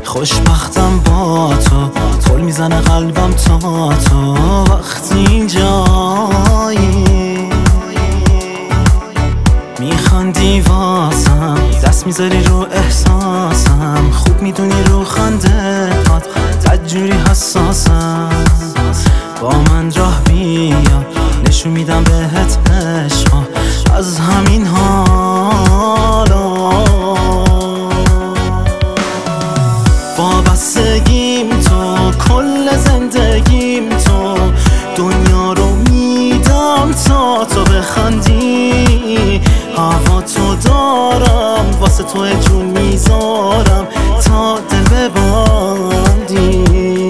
خوشبختم با تو، طول میزنه قلبم تا تو وقتی اینجایی. میخندی واسم، دست میذاری رو احساسم، خوب میدونی رو خنده هات بدجوری حساسم. با من راه بیا، نشون میدم بهت عشقا از همین حالا. وابستگیم تو، کل زندگیم تو، دنیا رو میدم تا تو بخندی. هوا تو دارم، واسه تو جون میذارم تا دل ببندی.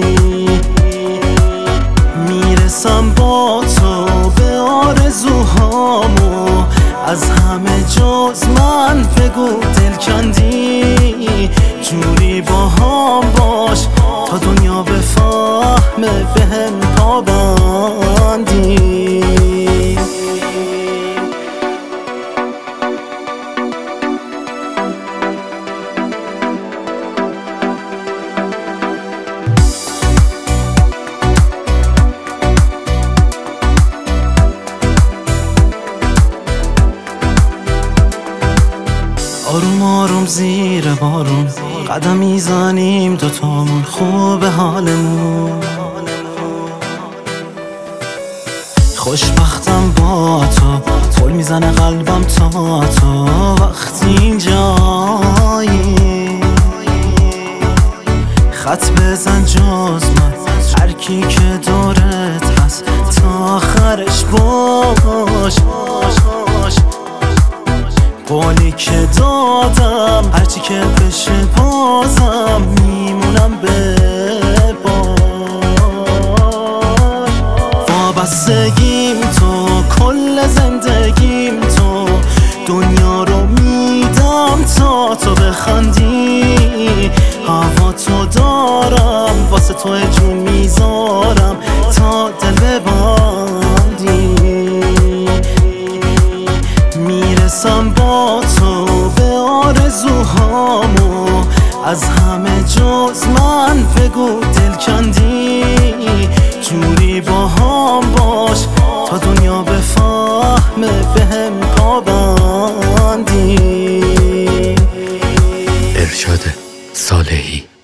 میرسم با تو به آرزوهامو، از همه جز من بگو دل کندی. جوری با هم باش تا دنیا بفهمه بهم پابندی. آروم آروم زیر بارون قدم میزنیم دوتامون، خوبه حالمون. خوشبختم با تو، طول میزنه قلبم تا تو وقتی اینجایی. خط بزن جز من، هر کی که دورت هست تا آخرش باش. قولی که دادم هرچی که بشه بازم میمونم به باش. وابستگیم تو، کل زندگیم تو، دنیا رو میدم تا تو بخندی. هوا تو دارم، واسه تو جون میذارم تا دل ببندی. میرسم با تو به آرزوهامو، از همه جز من بگو دل کندی. جوری با هم باش تا دنیا بفهمه بهم پابندی. ارشاد صالحی.